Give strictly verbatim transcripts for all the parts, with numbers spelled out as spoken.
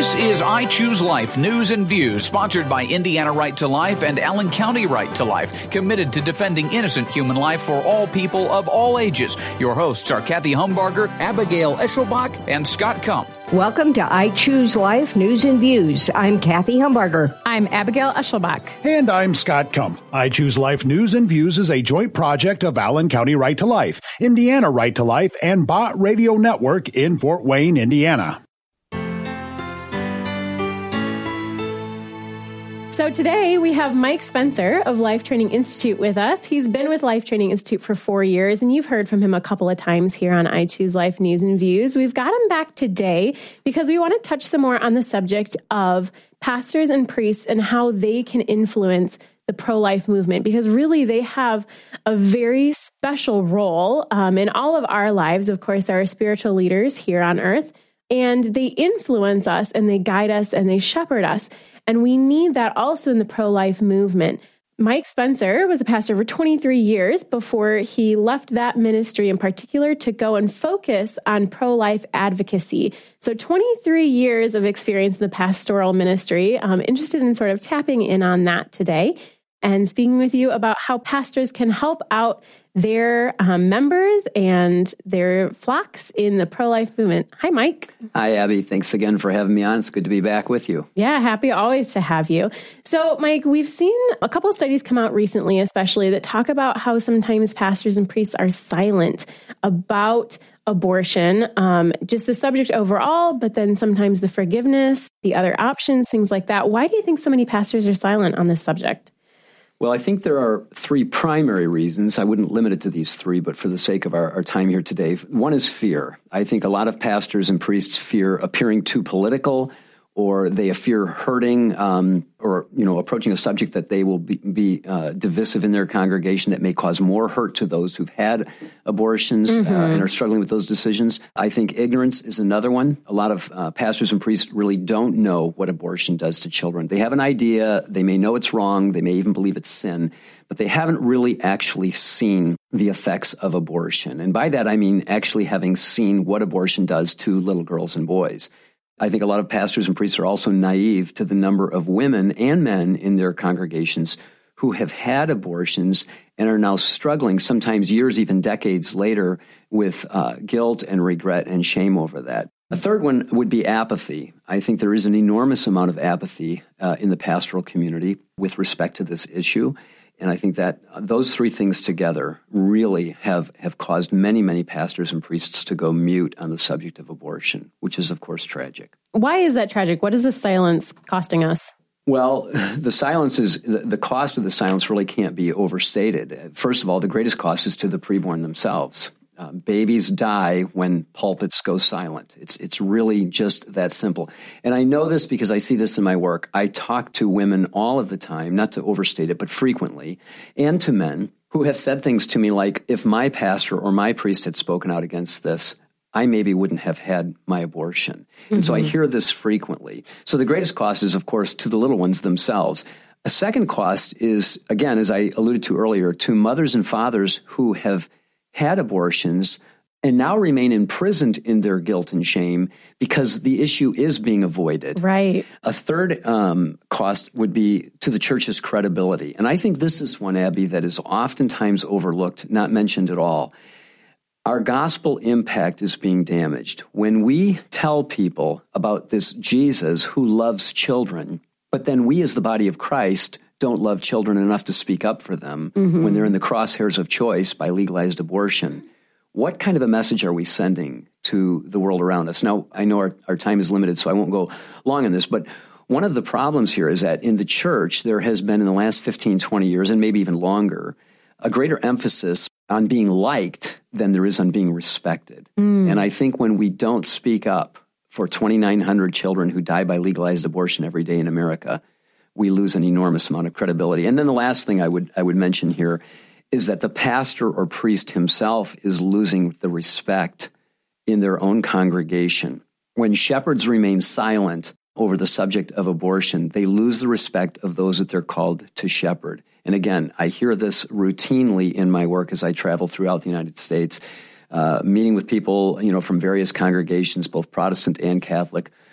This is I Choose Life News and Views, sponsored by Indiana Right to Life and Allen County Right to Life, committed to defending innocent human life for all people of all ages. Your hosts are Kathy Humbarger, Abigail Eschelbach, and Scott Kump. Welcome to I Choose Life News and Views. I'm Kathy Humbarger. I'm Abigail Eschelbach. And I'm Scott Kump. I Choose Life News and Views is a joint project of Allen County Right to Life, Indiana Right to Life, and Bott Radio Network in Fort Wayne, Indiana. So today we have Mike Spencer of Life Training Institute with us. He's been with Life Training Institute for four years, and you've heard from him a couple of times here on I Choose Life News and Views. We've got him back today because we want to touch some more on the subject of pastors and priests and how they can influence the pro-life movement, because really they have a very special role um, in all of our lives. Of course, there are spiritual leaders here on earth, and they influence us and they guide us and they shepherd us. And we need that also in the pro-life movement. Mike Spencer was a pastor for twenty-three years before he left that ministry in particular to go and focus on pro-life advocacy. So twenty-three years of experience in the pastoral ministry. I'm interested in sort of tapping in on that today and speaking with you about how pastors can help out their um, members and their flocks in the pro-life movement. Hi, Mike. Hi, Abby. Thanks again for having me on. It's good to be back with you. Yeah, happy always to have you. So, Mike, we've seen a couple of studies come out recently, especially that talk about how sometimes pastors and priests are silent about abortion, um, just the subject overall, but then sometimes the forgiveness, the other options, things like that. Why do you think so many pastors are silent on this subject? Well, I think there are three primary reasons. I wouldn't limit it to these three, but for the sake of our, our time here today, one is fear. I think a lot of pastors and priests fear appearing too political, or they fear hurting, um, or you know, approaching a subject that they will be, be uh, divisive in their congregation that may cause more hurt to those who've had abortions mm-hmm. uh, and are struggling with those decisions. I think ignorance is another one. A lot of uh, pastors and priests really don't know what abortion does to children. They have an idea. They may know it's wrong. They may even believe it's sin, but they haven't really actually seen the effects of abortion. And by that, I mean actually having seen what abortion does to little girls and boys. I think a lot of pastors and priests are also naive to the number of women and men in their congregations who have had abortions and are now struggling, sometimes years, even decades later, with uh, guilt and regret and shame over that. A third one would be apathy. I think there is an enormous amount of apathy uh, in the pastoral community with respect to this issue. And I think that those three things together really have, have caused many, many pastors and priests to go mute on the subject of abortion, which is, of course, tragic. Why is that tragic? What is the silence costing us? Well, the silence is, the, the cost of the silence really can't be overstated. First of all, the greatest cost is to the preborn themselves. Uh, babies die when pulpits go silent. It's it's really just that simple. And I know this because I see this in my work. I talk to women all of the time, not to overstate it, but frequently, and to men who have said things to me like, if my pastor or my priest had spoken out against this, I maybe wouldn't have had my abortion. Mm-hmm. And so I hear this frequently. So the greatest cost is, of course, to the little ones themselves. A second cost is, again, as I alluded to earlier, to mothers and fathers who have had abortions and now remain imprisoned in their guilt and shame because the issue is being avoided. Right. A third um, cost would be to the church's credibility. And I think this is one, Abby, that is oftentimes overlooked, not mentioned at all. Our gospel impact is being damaged. When we tell people about this Jesus who loves children, but then we as the body of Christ don't love children enough to speak up for them mm-hmm. when they're in the crosshairs of choice by legalized abortion, what kind of a message are we sending to the world around us? Now, I know our, our time is limited, so I won't go long on this, but one of the problems here is that in the church, there has been in the last fifteen, twenty years, and maybe even longer, a greater emphasis on being liked than there is on being respected. Mm. And I think when we don't speak up for twenty-nine hundred children who die by legalized abortion every day in America, we lose an enormous amount of credibility. And then the last thing I would I would mention here is that the pastor or priest himself is losing the respect in their own congregation. When shepherds remain silent over the subject of abortion, they lose the respect of those that they're called to shepherd. And again, I hear this routinely in my work as I travel throughout the United States, uh, meeting with people, you know, from various congregations, both Protestant and Catholic,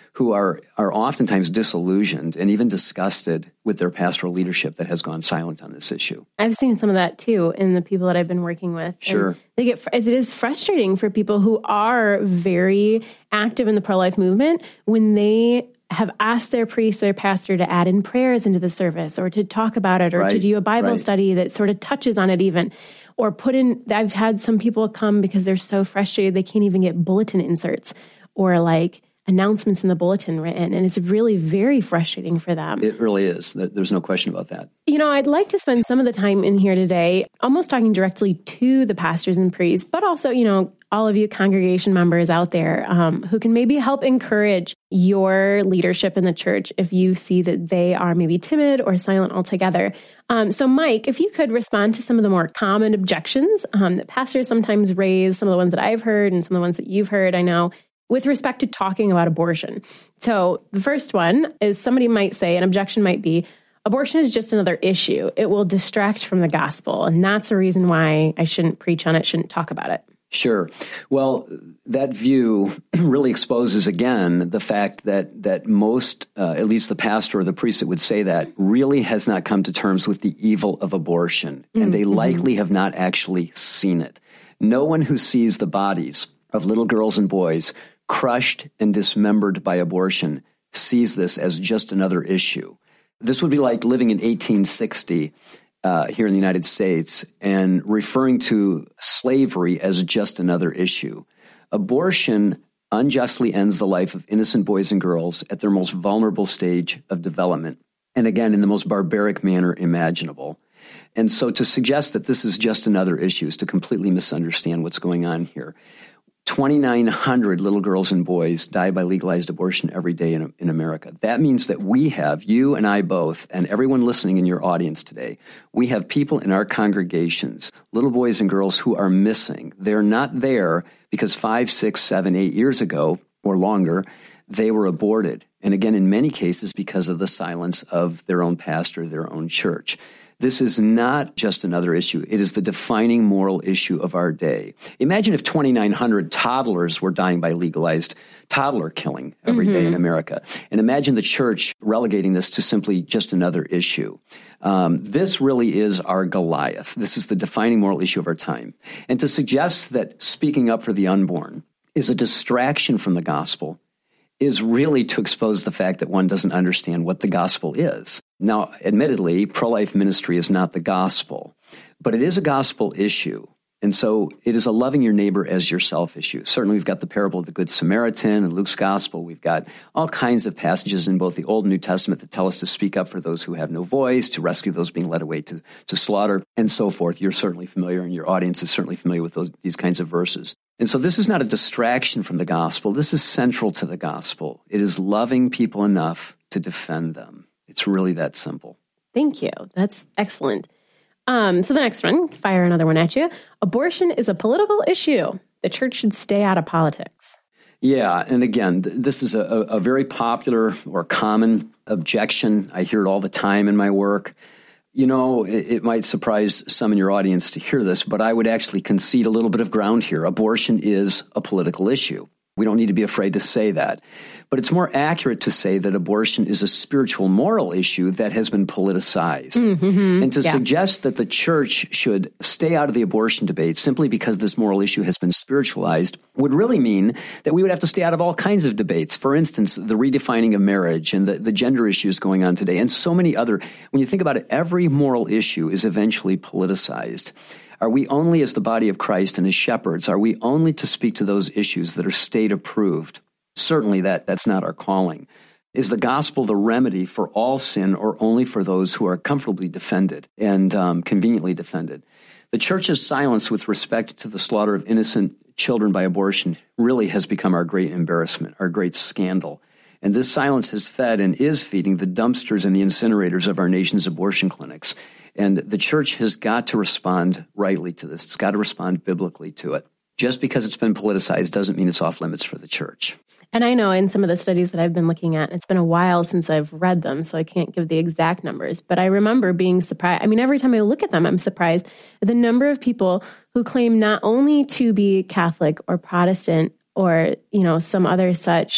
who are, are oftentimes disillusioned and even disgusted with their pastoral leadership that has gone silent on this issue. I've seen some of that too in the people that I've been working with. Sure. And they get, it is frustrating for people who are very active in the pro-life movement when they have asked their priest or their pastor to add in prayers into the service or to talk about it or right. to do a Bible right. study that sort of touches on it even. Or put in, I've had some people come because they're so frustrated they can't even get bulletin inserts or like announcements in the bulletin written. And it's really very frustrating for them. It really is. There's no question about that. You know, I'd like to spend some of the time in here today almost talking directly to the pastors and priests, but also, you know, all of you congregation members out there um, who can maybe help encourage your leadership in the church if you see that they are maybe timid or silent altogether. Um, so, Mike, if you could respond to some of the more common objections um, that pastors sometimes raise, some of the ones that I've heard and some of the ones that you've heard, I know, with respect to talking about abortion. So the first one is somebody might say, an objection might be, abortion is just another issue. It will distract from the gospel. And that's a reason why I shouldn't preach on it, shouldn't talk about it. Sure. Well, that view really exposes, again, the fact that that most, uh, at least the pastor or the priest that would say that, really has not come to terms with the evil of abortion. Mm-hmm. And they likely have not actually seen it. No one who sees the bodies of little girls and boys crushed and dismembered by abortion sees this as just another issue. This would be like living in eighteen sixty uh, here in the United States and referring to slavery as just another issue. Abortion unjustly ends the life of innocent boys and girls at their most vulnerable stage of development, and again, in the most barbaric manner imaginable. And so to suggest that this is just another issue is to completely misunderstand what's going on here. twenty-nine hundred little girls and boys die by legalized abortion every day in, in America. That means that we have, you and I both, and everyone listening in your audience today, we have people in our congregations, little boys and girls who are missing. They're not there because five, six, seven, eight years ago or longer, they were aborted. And again, in many cases, because of the silence of their own pastor, their own church. This is not just another issue. It is the defining moral issue of our day. Imagine if twenty-nine hundred toddlers were dying by legalized toddler killing every mm-hmm. day in America. And imagine the church relegating this to simply just another issue. Um, this really is our Goliath. This is the defining moral issue of our time. And to suggest that speaking up for the unborn is a distraction from the gospel is really to expose the fact that one doesn't understand what the gospel is. Now, admittedly, pro-life ministry is not the gospel, but it is a gospel issue. And so it is a loving your neighbor as yourself issue. Certainly, we've got the parable of the Good Samaritan and Luke's gospel. We've got all kinds of passages in both the Old and New Testament that tell us to speak up for those who have no voice, to rescue those being led away to, to slaughter, and so forth. You're certainly familiar, and your audience is certainly familiar with those, these kinds of verses. And so this is not a distraction from the gospel. This is central to the gospel. It is loving people enough to defend them. It's really that simple. Thank you. That's excellent. Um, so the next one, fire another one at you. Abortion is a political issue. The church should stay out of politics. Yeah, and again, th- this is a, a very popular or common objection. I hear it all the time in my work. You know, it, it might surprise some in your audience to hear this, but I would actually concede a little bit of ground here. Abortion is a political issue. We don't need to be afraid to say that. But it's more accurate to say that abortion is a spiritual moral issue that has been politicized. Mm-hmm. And to yeah. suggest that the church should stay out of the abortion debate simply because this moral issue has been spiritualized would really mean that we would have to stay out of all kinds of debates. For instance, the redefining of marriage and the, the gender issues going on today and so many other. When you think about it, every moral issue is eventually politicized. Are we only, as the body of Christ and as shepherds, are we only to speak to those issues that are state approved? Certainly that, that's not our calling. Is the gospel the remedy for all sin or only for those who are comfortably defended and um, conveniently defended? The church's silence with respect to the slaughter of innocent children by abortion really has become our great embarrassment, our great scandal. And this silence has fed and is feeding the dumpsters and the incinerators of our nation's abortion clinics. And the church has got to respond rightly to this. It's got to respond biblically to it. Just because it's been politicized doesn't mean it's off limits for the church. And I know in some of the studies that I've been looking at, it's been a while since I've read them, so I can't give the exact numbers. But I remember being surprised. I mean, every time I look at them, I'm surprised at the number of people who claim not only to be Catholic or Protestant or, you know, some other such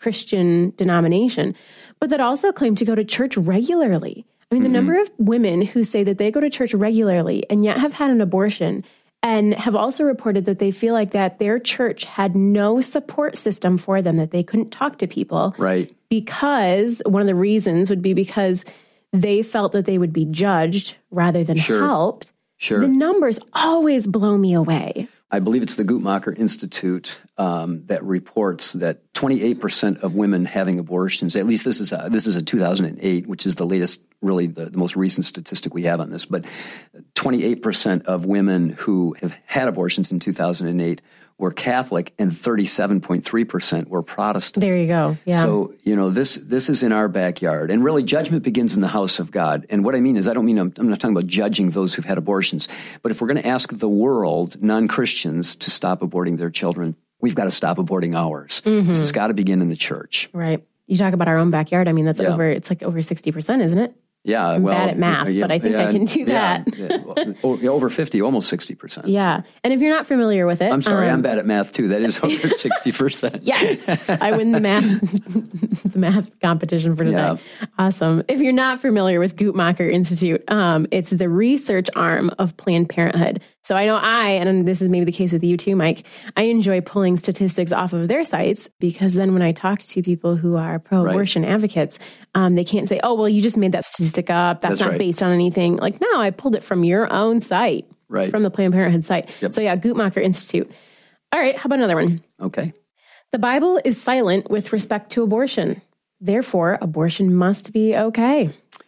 Christian denomination, but that also claim to go to church regularly. I mean, the mm-hmm. number of women who say that they go to church regularly and yet have had an abortion and have also reported that they feel like that their church had no support system for them, that they couldn't talk to people. Right. Because one of the reasons would be because they felt that they would be judged rather than sure. helped. Sure. The numbers always blow me away. I believe it's the Guttmacher Institute um, that reports that twenty-eight percent of women having abortions, at least this is a, this is a two thousand eight, which is the latest, really the, the most recent statistic we have on this, but twenty-eight percent of women who have had abortions in two thousand eight were Catholic and thirty-seven point three percent were Protestant. There you go. Yeah. So, you know, this this is in our backyard. And really, judgment begins in the house of God. And what I mean is, I don't mean, I'm, I'm not talking about judging those who've had abortions. But if we're going to ask the world, non-Christians, to stop aborting their children, we've got to stop aborting ours. Mm-hmm. This has got to begin in the church. Right. You talk about our own backyard. I mean, that's yeah. over, it's like over sixty percent, isn't it? Yeah, I'm well, bad at math, yeah, but I think yeah, I can do yeah, that. yeah, over fifty, almost sixty percent. Yeah. So. And if you're not familiar with it. I'm sorry, um, I'm bad at math too. That is over sixty percent. Yes. I win the math the math competition for today. Yeah. Awesome. If you're not familiar with Guttmacher Institute, um, it's the research arm of Planned Parenthood. So I know I, and this is maybe the case with you too, Mike, I enjoy pulling statistics off of their sites because then when I talk to people who are pro-abortion right. advocates, um, they can't say, oh, well, you just made that statistic up. That's, That's not right. based on anything. Like, no, I pulled it from your own site. Right. It's from the Planned Parenthood site. Yep. So yeah, Guttmacher Institute. All right, how about another one? Okay. The Bible is silent with respect to abortion. Therefore, abortion must be okay.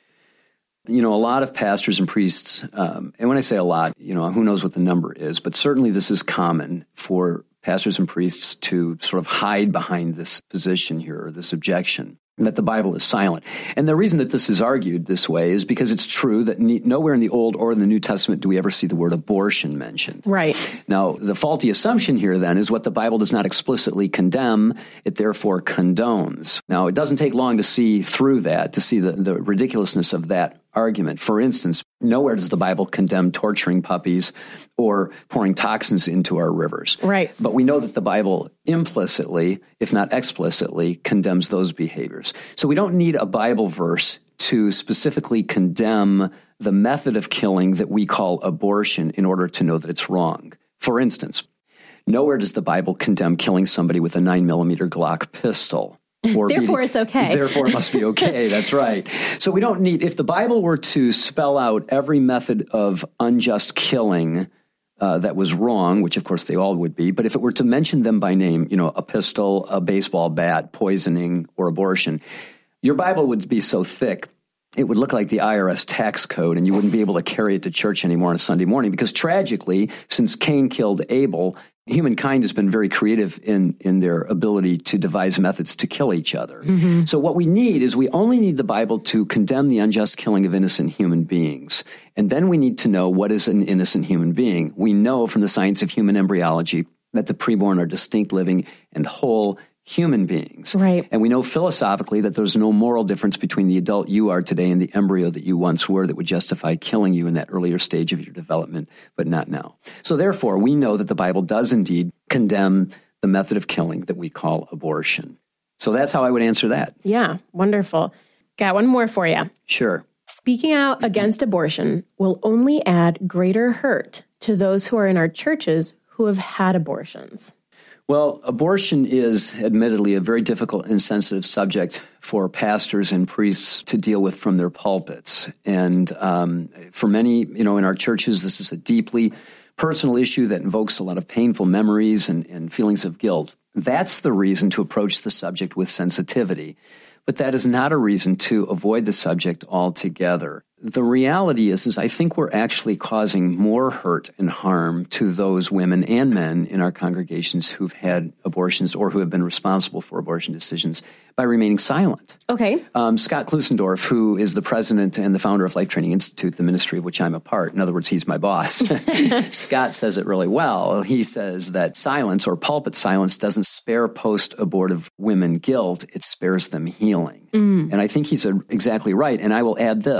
You know, a lot of pastors and priests, um, and when I say a lot, you know, who knows what the number is, but certainly this is common for pastors and priests to sort of hide behind this position here, or this objection, that the Bible is silent. And the reason that this is argued this way is because it's true that ne- nowhere in the Old or in the New Testament do we ever see the word abortion mentioned. Right. Now, the faulty assumption here then is what the Bible does not explicitly condemn, it therefore condones. Now, it doesn't take long to see through that, to see the, the ridiculousness of that argument. For instance, nowhere does the Bible condemn torturing puppies or pouring toxins into our rivers. Right. But we know that the Bible implicitly, if not explicitly, condemns those behaviors. So we don't need a Bible verse to specifically condemn the method of killing that we call abortion in order to know that it's wrong. For instance, nowhere does the Bible condemn killing somebody with a nine millimeter Glock pistol. Or therefore, beating. It's okay. Therefore, it must be okay. That's right. So we don't need, if the Bible were to spell out every method of unjust killing uh, that was wrong, which of course they all would be, but if it were to mention them by name, you know, a pistol, a baseball bat, poisoning, or abortion, your Bible would be so thick, it would look like the I R S tax code, and you wouldn't be able to carry it to church anymore on a Sunday morning, because tragically, since Cain killed Abel, humankind has been very creative in, in their ability to devise methods to kill each other. Mm-hmm. So what we need is we only need the Bible to condemn the unjust killing of innocent human beings. And then we need to know what is an innocent human being. We know from the science of human embryology that the preborn are distinct, living, and whole human beings. Right. And we know philosophically that there's no moral difference between the adult you are today and the embryo that you once were that would justify killing you in that earlier stage of your development, but not now. So therefore, we know that the Bible does indeed condemn the method of killing that we call abortion. So that's how I would answer that. Yeah, wonderful. Got one more for you. Sure. Speaking out against abortion will only add greater hurt to those who are in our churches who have had abortions. Well, abortion is admittedly a very difficult and sensitive subject for pastors and priests to deal with from their pulpits. And um, for many, you know, in our churches, this is a deeply personal issue that invokes a lot of painful memories and, and feelings of guilt. That's the reason to approach the subject with sensitivity. But that is not a reason to avoid the subject altogether. The reality is, is I think we're actually causing more hurt and harm to those women and men in our congregations who've had abortions or who have been responsible for abortion decisions by remaining silent. Okay. Um, Scott Klusendorf, who is the president and the founder of Life Training Institute, the ministry of which I'm a part. In other words, he's my boss. Scott says it really well. He says that silence or pulpit silence doesn't spare post-abortive women guilt. It spares them healing. Mm. And I think he's a, exactly right. And I will add this.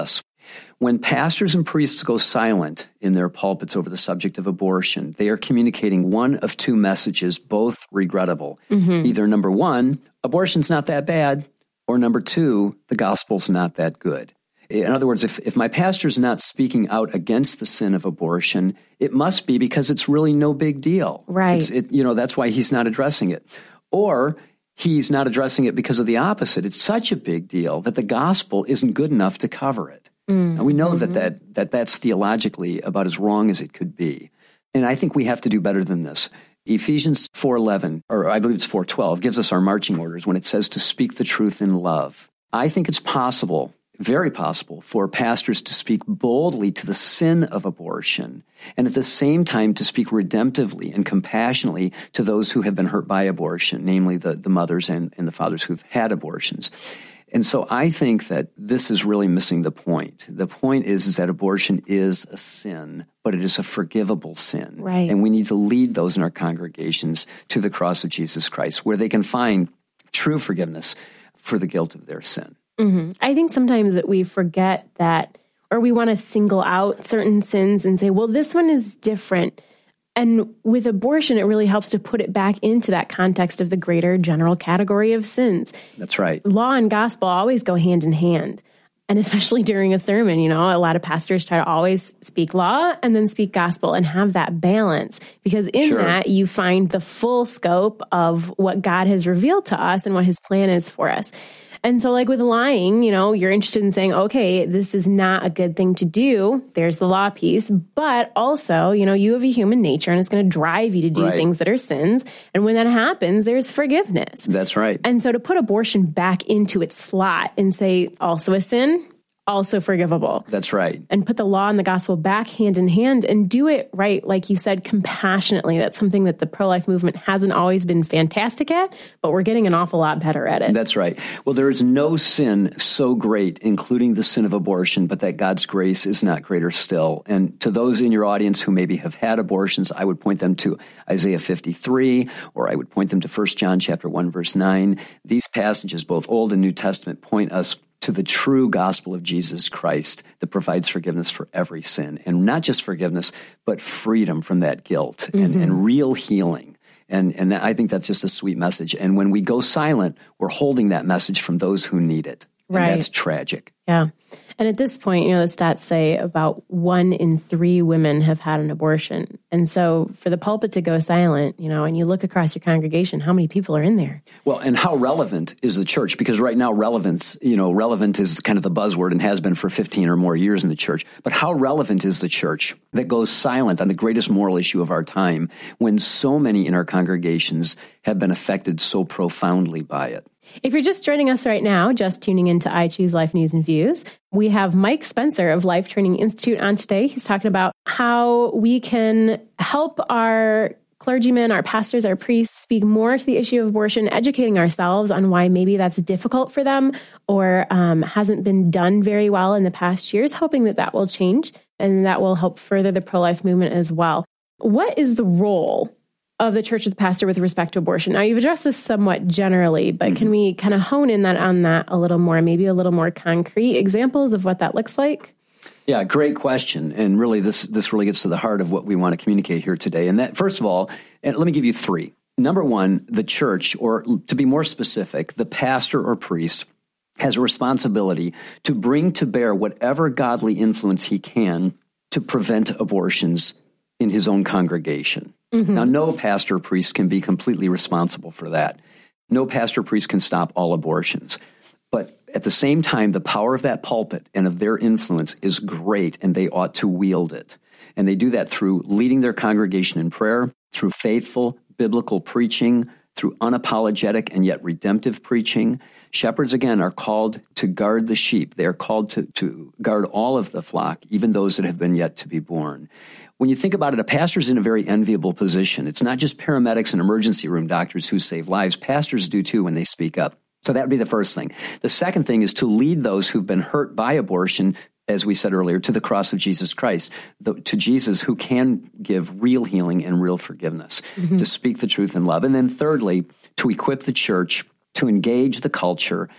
When pastors and priests go silent in their pulpits over the subject of abortion, they are communicating one of two messages, both regrettable. Mm-hmm. Either number one, abortion's not that bad, or number two, the gospel's not that good. In other words, if, if my pastor's not speaking out against the sin of abortion, it must be because it's really no big deal. Right. It's, it, you know, that's why he's not addressing it. Or he's not addressing it because of the opposite. It's such a big deal that the gospel isn't good enough to cover it. Mm-hmm. And we know that, that that that's theologically about as wrong as it could be. And I think we have to do better than this. Ephesians four eleven, or I believe it's four twelve, gives us our marching orders when it says to speak the truth in love. I think it's possible, very possible, for pastors to speak boldly to the sin of abortion and at the same time to speak redemptively and compassionately to those who have been hurt by abortion, namely the, the mothers and, and the fathers who've had abortions. And so I think that this is really missing the point. The point is, is that abortion is a sin, but it is a forgivable sin. Right. And we need to lead those in our congregations to the cross of Jesus Christ, where they can find true forgiveness for the guilt of their sin. Mm-hmm. I think sometimes that we forget that, or we want to single out certain sins and say, well, this one is different. And with abortion, it really helps to put it back into that context of the greater general category of sins. That's right. Law and gospel always go hand in hand. And especially during a sermon, you know, a lot of pastors try to always speak law and then speak gospel and have that balance. Because in Sure. that, you find the full scope of what God has revealed to us and what his plan is for us. And so like with lying, you know, you're interested in saying, okay, this is not a good thing to do. There's the law piece. But also, you know, you have a human nature and it's going to drive you to do Right. things that are sins. And when that happens, there's forgiveness. That's right. And so to put abortion back into its slot and say also a sin, also forgivable. That's right. And put the law and the gospel back hand in hand and do it right, like you said, compassionately. That's something that the pro-life movement hasn't always been fantastic at, but we're getting an awful lot better at it. That's right. Well, there is no sin so great, including the sin of abortion, but that God's grace is not greater still. And to those in your audience who maybe have had abortions, I would point them to Isaiah fifty-three, or I would point them to First John chapter one, verse nine. These passages, both Old and New Testament, point us to the true gospel of Jesus Christ that provides forgiveness for every sin. And not just forgiveness, but freedom from that guilt mm-hmm. and, and real healing. And, and that, I think that's just a sweet message. And when we go silent, we're holding that message from those who need it. And right. that's tragic. Yeah. And at this point, you know, the stats say about one in three women have had an abortion. And so for the pulpit to go silent, you know, and you look across your congregation, how many people are in there? Well, and how relevant is the church? Because right now, relevance, you know, relevant is kind of the buzzword and has been for fifteen or more years in the church. But how relevant is the church that goes silent on the greatest moral issue of our time when so many in our congregations have been affected so profoundly by it? If you're just joining us right now, just tuning into I Choose Life News and Views, we have Mike Spencer of Life Training Institute on today. He's talking about how we can help our clergymen, our pastors, our priests speak more to the issue of abortion, educating ourselves on why maybe that's difficult for them or um, hasn't been done very well in the past years, hoping that that will change and that will help further the pro-life movement as well. What is the role of the church of the pastor with respect to abortion? Now, you've addressed this somewhat generally, but mm-hmm. can we kind of hone in that on that a little more, maybe a little more concrete examples of what that looks like? Yeah, great question. And really, this this really gets to the heart of what we want to communicate here today. And that, first of all, and let me give you three. Number one, the church, or to be more specific, the pastor or priest has a responsibility to bring to bear whatever godly influence he can to prevent abortions in his own congregation. Mm-hmm. Now, no pastor or priest can be completely responsible for that. No pastor or priest can stop all abortions. But at the same time, the power of that pulpit and of their influence is great, and they ought to wield it. And they do that through leading their congregation in prayer, through faithful biblical preaching, through unapologetic and yet redemptive preaching. Shepherds, again, are called to guard the sheep. They are called to, to guard all of the flock, even those that have been yet to be born. When you think about it, a pastor's in a very enviable position. It's not just paramedics and emergency room doctors who save lives. Pastors do too when they speak up. So that would be the first thing. The second thing is to lead those who've been hurt by abortion, as we said earlier, to the cross of Jesus Christ, the, to Jesus who can give real healing and real forgiveness, mm-hmm. to speak the truth in love. And then thirdly, to equip the church to engage the culture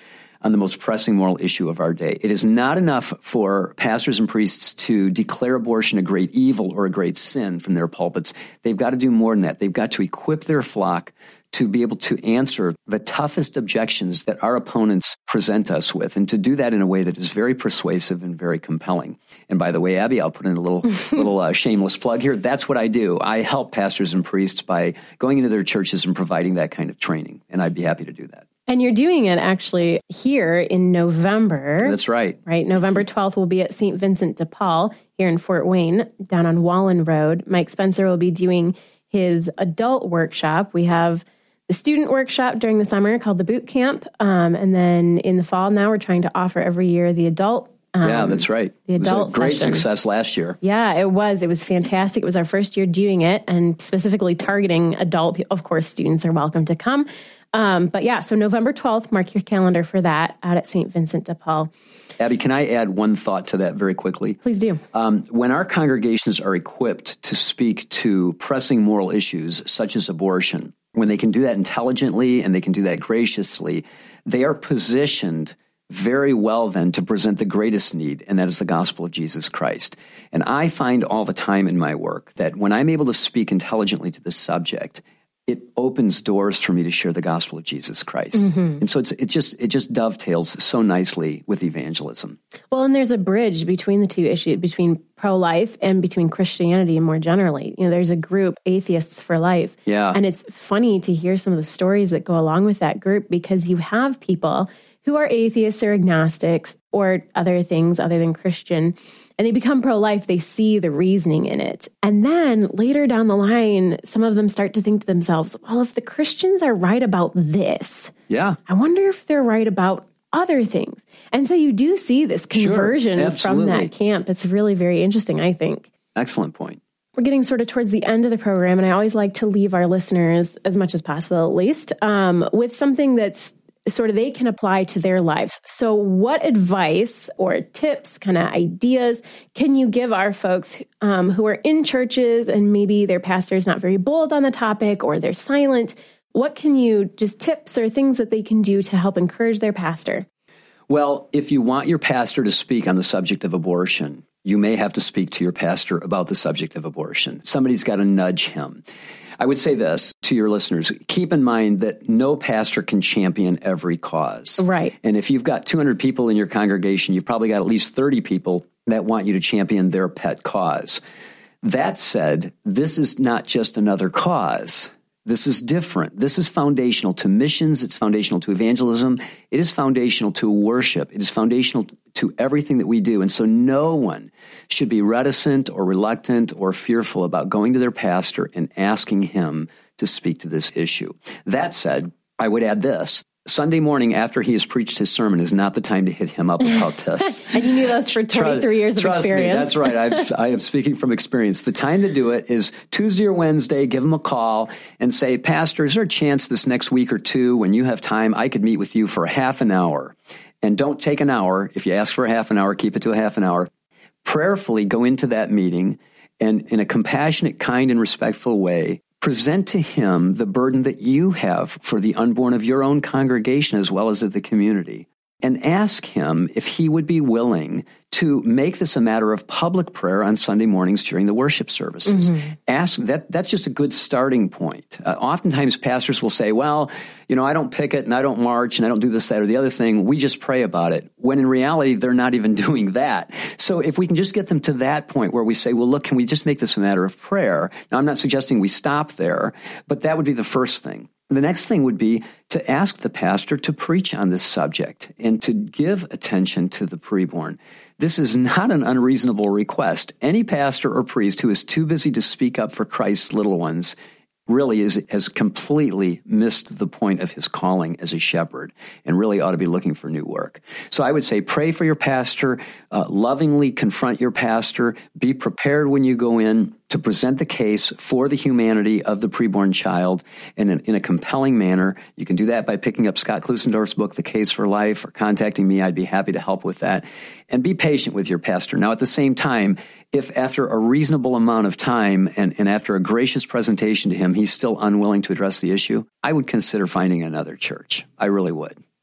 on the most pressing moral issue of our day. It is not enough for pastors and priests to declare abortion a great evil or a great sin from their pulpits. They've got to do more than that. They've got to equip their flock to be able to answer the toughest objections that our opponents present us with, and to do that in a way that is very persuasive and very compelling. And by the way, Abby, I'll put in a little little uh, shameless plug here. That's what I do. I help pastors and priests by going into their churches and providing that kind of training, and I'd be happy to do that. And you're doing it actually here in November. That's right. Right. November twelfth will be at Saint Vincent de Paul here in Fort Wayne, down on Wallen Road. Mike Spencer will be doing his adult workshop. We have the student workshop during the summer called the Boot Camp. Um, and then in the fall now, we're trying to offer every year the adult. Um, yeah, that's right. The adult it was a great session. success last year. Yeah, it was. It was fantastic. It was our first year doing it, and specifically targeting adult people. Of course, students are welcome to come. Um, but yeah, so November twelfth, mark your calendar for that out at Saint Vincent de Paul. Abby, can I add one thought to that very quickly? Please do. Um, when our congregations are equipped to speak to pressing moral issues such as abortion, when they can do that intelligently and they can do that graciously, they are positioned very well then to present the greatest need, and that is the gospel of Jesus Christ. And I find all the time in my work that when I'm able to speak intelligently to this subject, it opens doors for me to share the gospel of Jesus Christ. Mm-hmm. And so it's, it just it just dovetails so nicely with evangelism. Well, and there's a bridge between the two issues, between pro-life and between Christianity more generally. You know, there's a group, Atheists for Life. Yeah. And it's funny to hear some of the stories that go along with that group, because you have people who are atheists or agnostics or other things other than Christian, and they become pro-life. They see the reasoning in it. And then later down the line, some of them start to think to themselves, well, if the Christians are right about this, yeah, I wonder if they're right about other things. And so you do see this conversion sure, from that camp. It's really very interesting, I think. Excellent point. We're getting sort of towards the end of the program, and I always like to leave our listeners, as much as possible at least, um, with something that's sort of they can apply to their lives. So what advice or tips, kind of ideas, can you give our folks um, who are in churches and maybe their pastor's not very bold on the topic or they're silent? What can you, just tips or things that they can do to help encourage their pastor? Well, if you want your pastor to speak on the subject of abortion, you may have to speak to your pastor about the subject of abortion. Somebody's got to nudge him. I would say this to your listeners. Keep in mind that no pastor can champion every cause. Right. And if you've got two hundred people in your congregation, you've probably got at least thirty people that want you to champion their pet cause. That said, this is not just another cause. This is different. This is foundational to missions. It's foundational to evangelism. It is foundational to worship. It is foundational to everything that we do. And so no one should be reticent or reluctant or fearful about going to their pastor and asking him to speak to this issue. That said, I would add this. Sunday morning after he has preached his sermon is not the time to hit him up about this. And you knew those for twenty-three years of Trust experience. Me, that's right. I've, I am speaking from experience. The time to do it is Tuesday or Wednesday. Give him a call and say, Pastor, is there a chance this next week or two when you have time, I could meet with you for a half an hour? And don't take an hour. If you ask for a half an hour, keep it to a half an hour. Prayerfully go into that meeting and in a compassionate, kind, and respectful way, present to him the burden that you have for the unborn of your own congregation as well as of the community. And ask him if he would be willing to make this a matter of public prayer on Sunday mornings during the worship services. Mm-hmm. Ask that. That's just a good starting point. Uh, oftentimes pastors will say, well, you know, I don't picket and I don't march and I don't do this, that, or the other thing. We just pray about it. When in reality, they're not even doing that. So if we can just get them to that point where we say, well, look, can we just make this a matter of prayer? Now, I'm not suggesting we stop there, but that would be the first thing. The next thing would be to ask the pastor to preach on this subject and to give attention to the preborn. This is not an unreasonable request. Any pastor or priest who is too busy to speak up for Christ's little ones really is has completely missed the point of his calling as a shepherd and really ought to be looking for new work. So I would say pray for your pastor, uh, lovingly confront your pastor, be prepared when you go in to present the case for the humanity of the preborn child in, an, in a compelling manner. You can do that by picking up Scott Klusendorf's book, The Case for Life, or contacting me. I'd be happy to help with that. And be patient with your pastor. Now, at the same time, if after a reasonable amount of time and, and after a gracious presentation to him, he's still unwilling to address the issue, I would consider finding another church. I really would.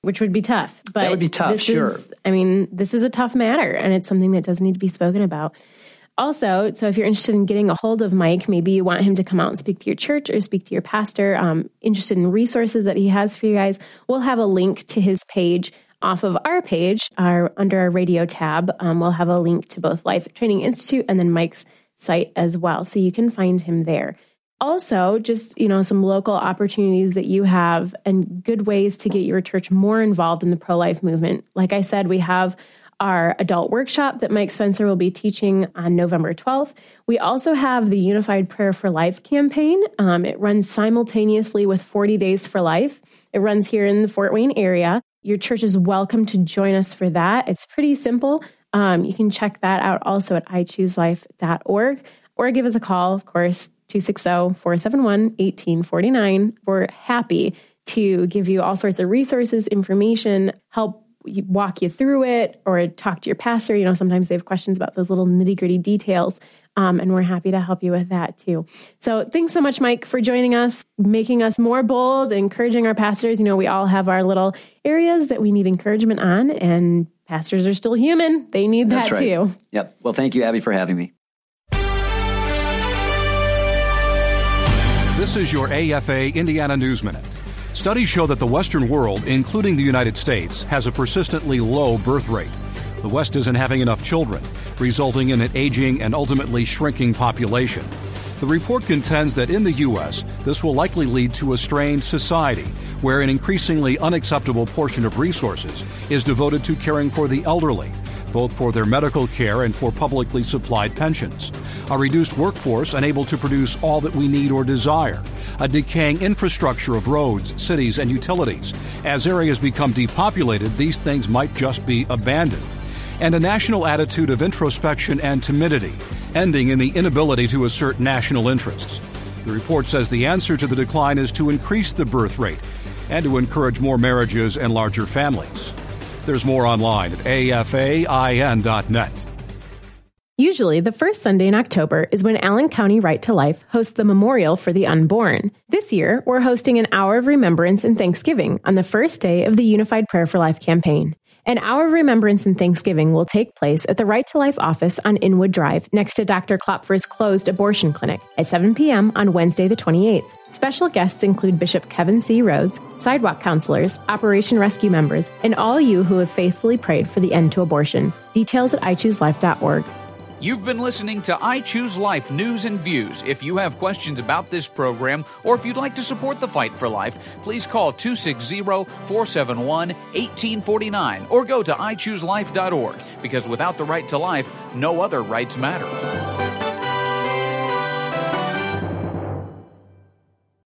which would be tough. But that would be tough, this sure. Is, I mean, this is a tough matter, and it's something that does need to be spoken about. Also, so if you're interested in getting a hold of Mike, maybe you want him to come out and speak to your church or speak to your pastor, um, interested in resources that he has for you guys, we'll have a link to his page off of our page, our under our radio tab. Um, we'll have a link to both Life Training Institute and then Mike's site as well, so you can find him there. Also, just, you know, some local opportunities that you have and good ways to get your church more involved in the pro-life movement. Like I said, we have our adult workshop that Mike Spencer will be teaching on November twelfth. We also have the Unified Prayer for Life campaign. Um, it runs simultaneously with forty Days for Life. It runs here in the Fort Wayne area. Your church is welcome to join us for that. It's pretty simple. Um, you can check that out also at i choose life dot org or give us a call, of course, two six zero, four seven one, one eight four nine. We're happy to give you all sorts of resources, information, help walk you through it, or talk to your pastor. You know, sometimes they have questions about those little nitty gritty details. Um, and we're happy to help you with that too. So thanks so much, Mike, for joining us, making us more bold, encouraging our pastors. You know, we all have our little areas that we need encouragement on, and pastors are still human. They need that That's right. too. Yep. Well, thank you, Abby, for having me. This is your A F A Indiana News Minute. Studies show that the Western world, including the United States, has a persistently low birth rate. The West isn't having enough children, resulting in an aging and ultimately shrinking population. The report contends that in the U S, this will likely lead to a strained society, where an increasingly unacceptable portion of resources is devoted to caring for the elderly, both for their medical care and for publicly supplied pensions. A reduced workforce unable to produce all that we need or desire. A decaying infrastructure of roads, cities, and utilities. As areas become depopulated, these things might just be abandoned. And a national attitude of introspection and timidity, ending in the inability to assert national interests. The report says the answer to the decline is to increase the birth rate and to encourage more marriages and larger families. There's more online at A F A I N dot net. Usually, the first Sunday in October is when Allen County Right to Life hosts the Memorial for the Unborn. This year, we're hosting an hour of remembrance and Thanksgiving on the first day of the Unified Prayer for Life campaign. An hour of remembrance and Thanksgiving will take place at the Right to Life office on Inwood Drive next to Doctor Klopfer's closed abortion clinic at seven p.m. on Wednesday the twenty-eighth. Special guests include Bishop Kevin C. Rhodes, sidewalk counselors, Operation Rescue members, and all you who have faithfully prayed for the end to abortion. Details at i choose life dot org. You've been listening to I Choose Life News and Views. If you have questions about this program or if you'd like to support the fight for life, please call two six zero, four seven one, one eight four nine or go to i choose life dot org, because without the right to life, no other rights matter.